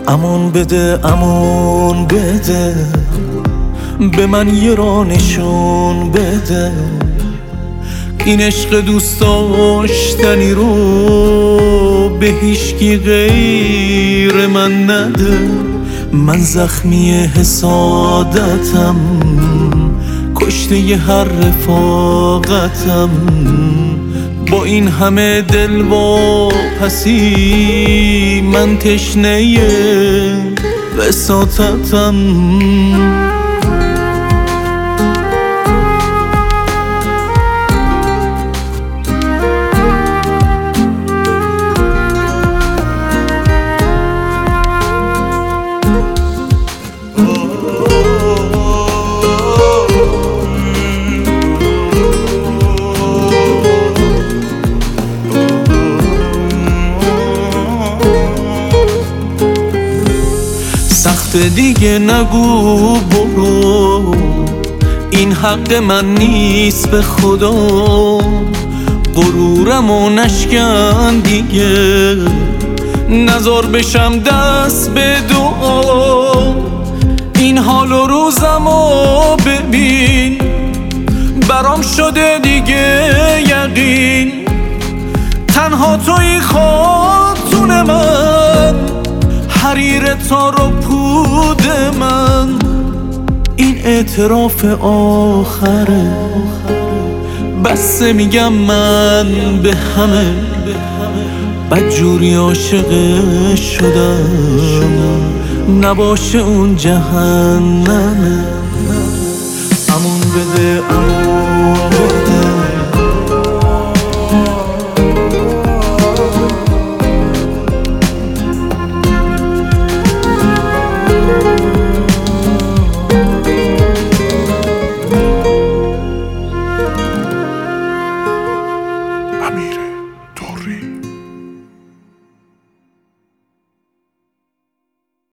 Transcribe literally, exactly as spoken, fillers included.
امان بده امان بده، به من یه راه نشون بده. این عشق دوست داشتنی رو به هیچکی غیر من نده. من زخمی حسادتم، کشته ی هر رفاقتم. با این همه دل واپسی من تشنه وساطتم. سخت دیگه نگو برو، این حق من نیست به خدا. غرورمو نشکن دیگه، نزار بشم دست به دعا. این حال و روزمو ببین، برام شده دیگه یقین. تنها توی خاتون من، حریر تار و پود من. این اعتراف آخره، بسه میگم من به همه. بدجوری عاشق شدم، نباشه اون جهنمه. امان بده امان بده،